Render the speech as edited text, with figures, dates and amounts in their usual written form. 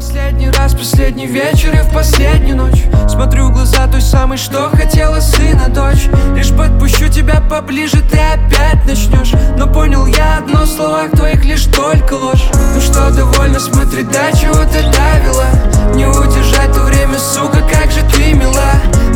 Последний раз, последний вечер и в последнюю ночь смотрю в глаза той самой, что хотела сына, дочь. Лишь подпущу тебя поближе, ты опять начнешь. Но понял я одно, в словах твоих лишь только ложь. Ну что, довольно смотреть, до чего ты довела? Не удержать то время, сука, как же ты мила.